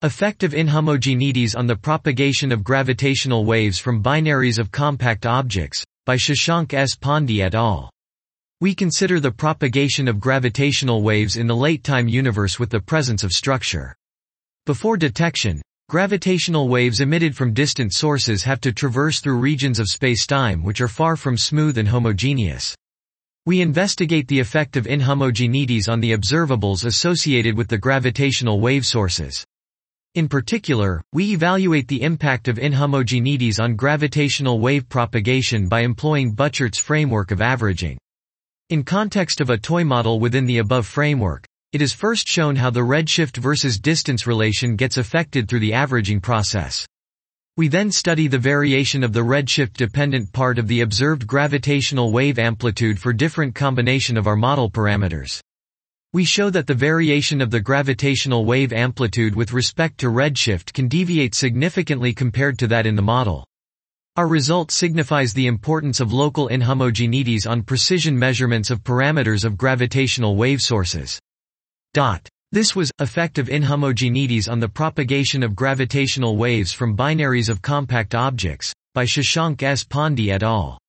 Effect of inhomogeneities on the propagation of gravitational waves from binaries of compact objects, by Shashank S. Pandey et al. We consider the propagation of gravitational waves in the late-time universe with the presence of structure. Before detection, gravitational waves emitted from distant sources have to traverse through regions of spacetime which are far from smooth and homogeneous. We investigate the effect of inhomogeneities on the observables associated with the gravitational wave sources. In particular, we evaluate the impact of inhomogeneities on gravitational wave propagation by employing Buchart's framework of averaging. In context of a toy model within the above framework, it is first shown how the redshift versus distance relation gets affected through the averaging process. We then study the variation of the redshift-dependent part of the observed gravitational wave amplitude for different combination of our model parameters. We show that the variation of the gravitational wave amplitude with respect to redshift can deviate significantly compared to that in the model. Our result signifies the importance of local inhomogeneities on precision measurements of parameters of gravitational wave sources. This was effect of inhomogeneities on the propagation of gravitational waves from binaries of compact objects, by Shashank S. Pandey et al.